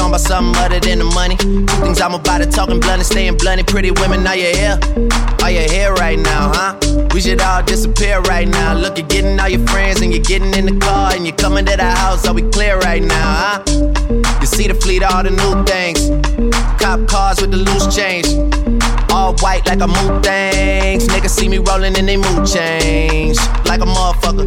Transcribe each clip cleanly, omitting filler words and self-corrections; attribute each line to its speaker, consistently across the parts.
Speaker 1: on by something other than the money. Two things I'm about to talking blunt and staying blunt. Pretty women, are you here? Are you here right now, huh? We should all disappear right now. Look, you're getting all your friends and you're getting in the car and you're coming to the house. Are we clear right now, huh? You see the fleet, all the new things. Cop cars with the loose change. All white like a mood things. Niggas see me rolling and they mood change. Like a motherfucker.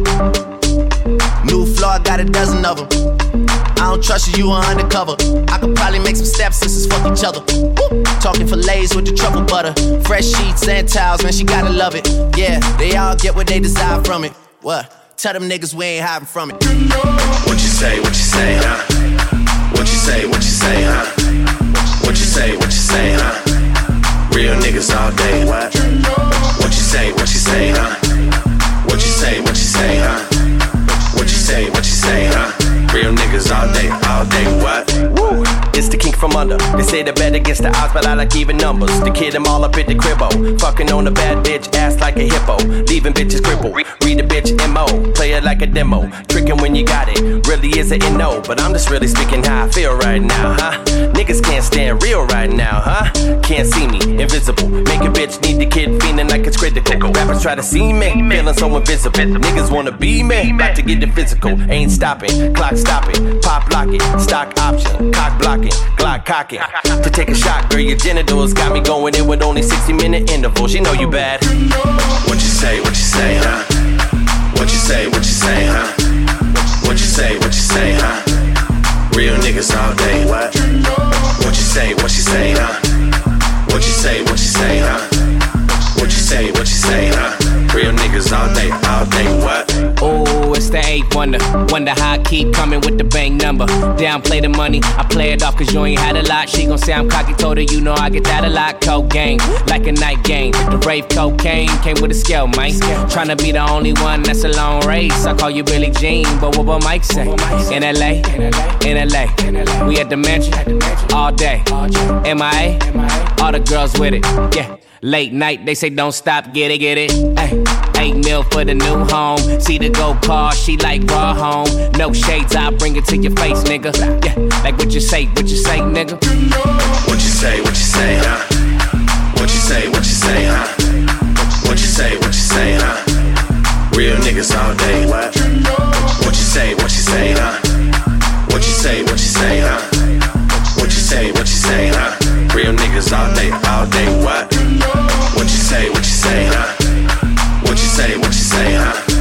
Speaker 1: New floor, I got a dozen of them. I don't trust you, you are undercover. I could probably make some stepsisters fuck each other. Woo. Talking fillets with the truffle butter. Fresh sheets and towels, man, she gotta love it. Yeah, they all get what they desire from it. What? Tell them niggas we ain't hiding from it.
Speaker 2: What you say, huh? What you say, huh? What you say, huh? Real niggas all day, what? What you say, huh? What you say, huh? What you say, huh? Real niggas all day, what?
Speaker 3: Woo! It's the king from under. They say the bet against the odds, but I like even numbers. The kid, them all up at the cribbo. Fucking on a bad bitch, ass like a hippo. Leaving bitches crippled. Read the bitch MO. Play it like a demo. Tricking when you got it. Really is a NO. But I'm just really speaking how I feel right now, huh? Niggas can't stand real right now, huh? Can't see me, invisible. Make a bitch need the kid feeling like it's critical. Rappers try to see me, feeling so invisible. Niggas wanna be me, about to get the physical. Ain't stopping, clock stopping, pop lock it, stock option, cock blocking, Glock cocking. To take a shot, girl, your genitals got me going in with only 60-minute intervals. You know you bad.
Speaker 2: What you say, huh? What you say, huh? What you say, huh? Real niggas all day, what? What you say, huh? What you say, huh? What you say, huh? Real niggas all day, what?
Speaker 4: Oh, it's the 8th wonder how I keep coming with the bang number. Downplay the money, I play it off cause you ain't had a lot. She gon' say I'm cocky, told her you know I get that a lot. Cocaine, like a night game. The rave cocaine came with a scale, man. Tryna be the only one that's a long race. I call you Billie Jean, but what Mike say? In LA, we at the mansion, all day. MIA, all the girls with it, yeah. Late night, they say don't stop, get it. Ay, 8 mil for the new home. See the gold car, she like raw home. No shades, I'll bring it to your face, nigga. Yeah, like what you say, nigga.
Speaker 2: What you say, huh? What you say, huh? What you say, huh? Real niggas all day, what? What you say, huh? What you say, huh? What you say, huh? Real niggas all day, what? What you say, huh? What you say, huh?